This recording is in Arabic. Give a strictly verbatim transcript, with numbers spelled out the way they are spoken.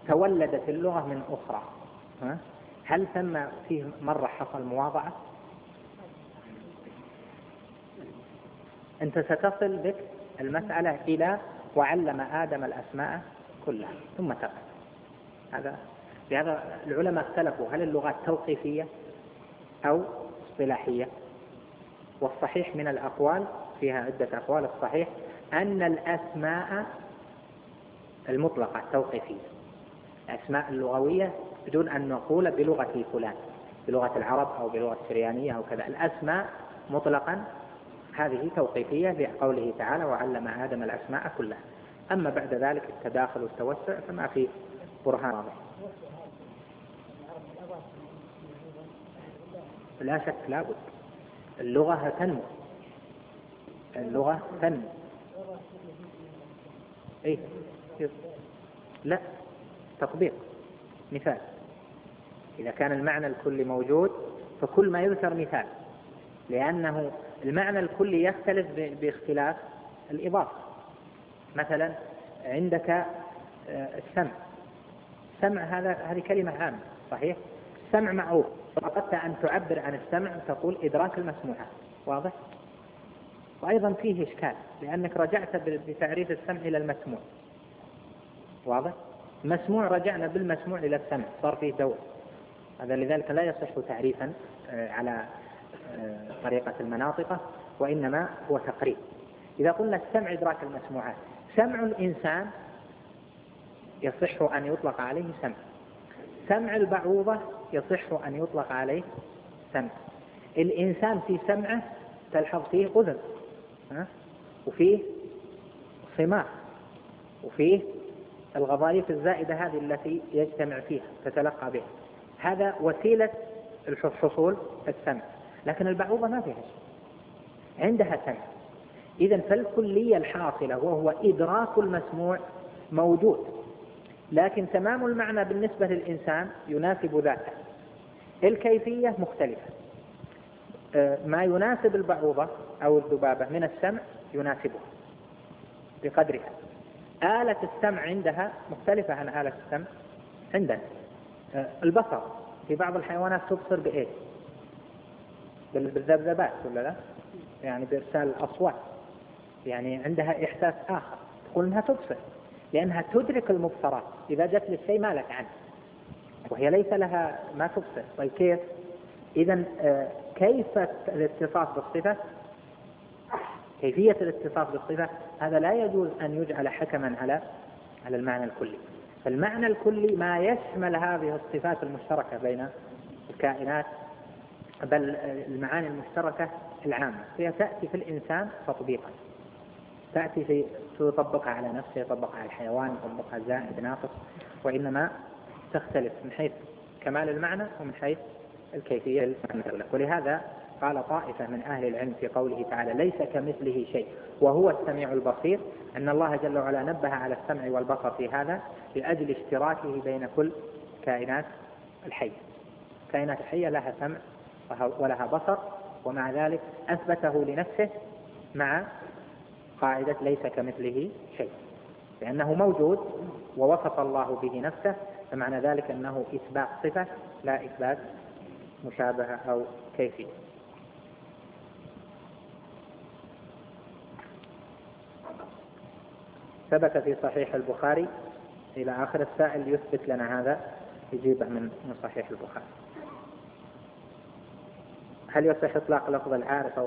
تولدت اللغة من أخرى، هل ثم فيه مرة حصل مواضعة؟ أنت ستصل بك المسألة إلى وعلم آدم الأسماء كلها ثم تقف. هذا لهذا العلماء اختلفوا هل اللغات توقيفية أو اصطلاحية، والصحيح من الأقوال فيها عدة أقوال، الصحيح أن الأسماء المطلقة توقيفية، الأسماء اللغوية بدون أن نقول بلغة فلان بلغة العرب أو بلغة السريانية أو كذا، الأسماء مطلقا هذه توقيفية لقوله تعالى وعلم آدم الأسماء كلها. أما بعد ذلك التداخل والتوسع فما فيه برهان واضح. لا شك لا بد، اللغة تنمو، اللغة تنمو. إيه؟ لا، تطبيق. مثال، إذا كان المعنى الكلي موجود فكل ما يذكر مثال، لأنه المعنى الكلي يختلف باختلاف الإضافة. مثلا عندك السمع، السمع هذا هذه كلمة عامة صحيح، السمع معروف، فقدت أن تعبر عن السمع تقول إدراك المسموعات، واضح؟ وأيضا فيه إشكال لأنك رجعت بتعريف السمع إلى المسموع، واضح؟ المسموع رجعنا بالمسموع إلى السمع، صار فيه دور، هذا لذلك لا يصح تعريفا على طريقة المناطق، وإنما هو تقريب. إذا قلنا السمع إدراك المسموعات، سمع الإنسان يصح أن يطلق عليه سمع، سمع البعوضة يصح أن يطلق عليه سمع. الإنسان في سمعه تلحظ فيه أذن وفيه صماء وفيه الغضاريف الزائدة هذه التي يجتمع فيها تتلقى بها، هذا وسيلة الحصول السمع. لكن البعوضة ما فيها شيء، عندها سمع. إذن فالكلية الحاصلة وهو إدراك المسموع موجود، لكن تمام المعنى بالنسبة للإنسان يناسب ذاته، الكيفية مختلفة. ما يناسب البعوضة أو الذبابة من السمع يناسبها بقدرها. آلة السمع عندها مختلفة عن آلة السمع عندنا. البصر في بعض الحيوانات تبصر بإيه؟ بالذبذبات ولا لا؟ يعني بإرسال الأصوات، يعني عندها إحساس آخر، تقول إنها تبصر لأنها تدرك المبصرات، إذا جت للشيء ما لك عنه وهي ليس لها ما تبصر. طيب كيف؟ إذن كيف الاتصاف بالصفة، كيفية الاتصاف بالصفة، هذا لا يجوز أن يجعل حكما على على المعنى الكلي. فالمعنى الكلي ما يشمل هذه الصفات المشتركة بين الكائنات، بل المعاني المشتركة العامة، هي تأتي في الإنسان تطبيقا، تأتي في تطبقها على نفسه، يطبقها على الحيوان، يطبقها زائد ناقص، وإنما تختلف من حيث كمال المعنى ومن حيث الكيفية. ولهذا قال طائفة من أهل العلم في قوله تعالى ليس كمثله شيء وهو السميع البصير، أن الله جل وعلا نبه على السمع والبصر في هذا لأجل اشتراكه بين كل كائنات الحية. كائنات الحية لها سمع ولها بصر، ومع ذلك أثبته لنفسه مع قاعدة ليس كمثله شيء، لأنه موجود ووصف الله به نفسه، فمعنى ذلك أنه إثبات صفة لا إثبات مشابهة أو كيفية. ثبت في صحيح البخاري إلى آخر. السائل يثبت لنا هذا يجيبه من صحيح البخاري. هل يصح إطلاق لفظ العارف أو